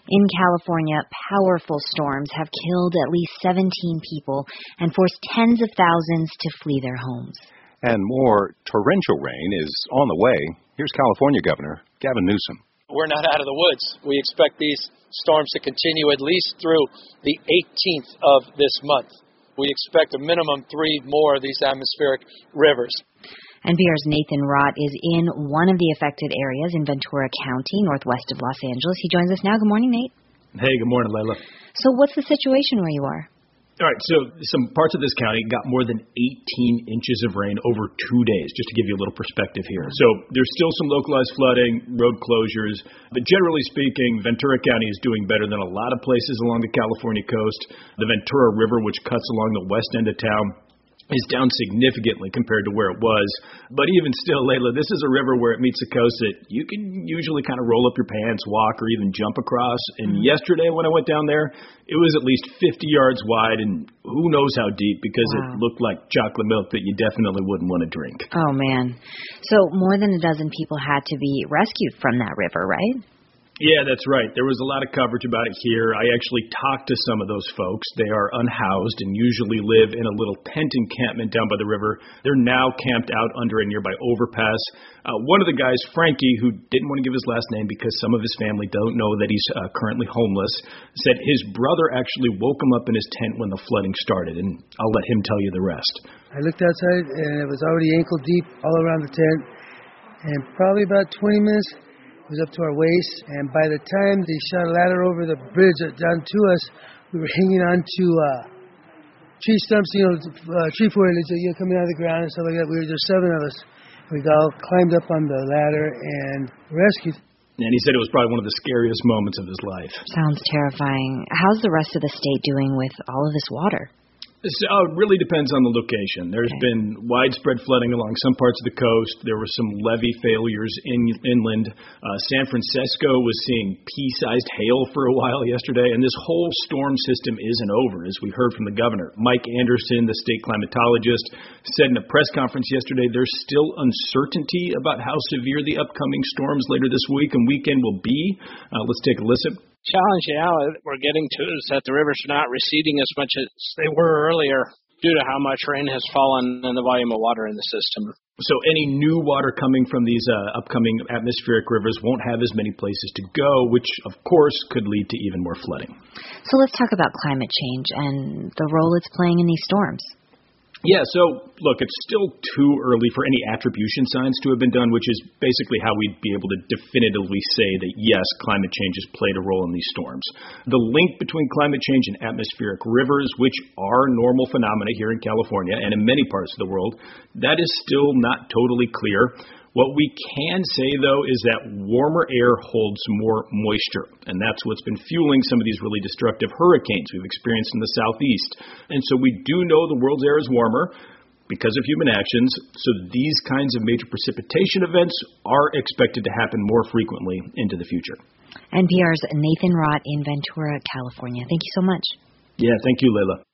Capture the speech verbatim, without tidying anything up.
In California, powerful storms have killed at least seventeen people and forced tens of thousands to flee their homes. And more torrential rain is on the way. Here's California Governor Gavin Newsom. We're not out of the woods. We expect these storms to continue at least through the eighteenth of this month. We expect a minimum three more of these atmospheric rivers. N P R's Nathan Rott is in one of the affected areas in Ventura County, northwest of Los Angeles. He joins us now. Good morning, Nate. Hey, good morning, Layla. So what's the situation where you are? All right, so some parts of this county got more than eighteen inches of rain over two days, just to give you a little perspective here. So there's still some localized flooding, road closures, but generally speaking, Ventura County is doing better than a lot of places along the California coast. The Ventura River, which cuts along the west end of town, is down significantly compared to where it was. But even still, Layla, this is a river where it meets the coast that you can usually kind of roll up your pants, walk, or even jump across. And mm-hmm. yesterday when I went down there, it was at least fifty yards wide and who knows how deep, because wow. it looked like chocolate milk that you definitely wouldn't want to drink. Oh, man. So more than a dozen people had to be rescued from that river, right? Yeah, that's right. There was a lot of coverage about it here. I actually talked to some of those folks. They are unhoused and usually live in a little tent encampment down by the river. They're now camped out under a nearby overpass. Uh, one of the guys, Frankie, who didn't want to give his last name because some of his family don't know that he's uh, currently homeless, said his brother actually woke him up in his tent when the flooding started, and I'll let him tell you the rest. I looked outside, and it was already ankle deep all around the tent, and probably about twenty minutes, it was up to our waist, and by the time they shot a ladder over the bridge down to us, we were hanging on to uh, tree stumps, you know, uh, tree foliage, you know, coming out of the ground and stuff like that. We were just seven of us. We all climbed up on the ladder and rescued. And he said it was probably one of the scariest moments of his life. Sounds terrifying. How's the rest of the state doing with all of this water? So it really depends on the location. There's okay. been widespread flooding along some parts of the coast. There were some levee failures in inland. Uh, San Francisco was seeing pea-sized hail for a while yesterday, and this whole storm system isn't over, as we heard from the governor. Mike Anderson, the state climatologist, said in a press conference yesterday there's still uncertainty about how severe the upcoming storms later this week and weekend will be. Uh, let's take a listen. Challenge now that we're getting to is that the rivers are not receding as much as they were earlier due to how much rain has fallen and the volume of water in the system. So any new water coming from these uh, upcoming atmospheric rivers won't have as many places to go, which, of course, could lead to even more flooding. So let's talk about climate change and the role it's playing in these storms. Yeah, so, look, it's still too early for any attribution science to have been done, which is basically how we'd be able to definitively say that, yes, climate change has played a role in these storms. The link between climate change and atmospheric rivers, which are normal phenomena here in California and in many parts of the world, that is still not totally clear. What we can say, though, is that warmer air holds more moisture, and that's what's been fueling some of these really destructive hurricanes we've experienced in the southeast. And so we do know the world's air is warmer because of human actions, so these kinds of major precipitation events are expected to happen more frequently into the future. N P R's Nathan Rott in Ventura, California. Thank you so much. Yeah, thank you, Layla.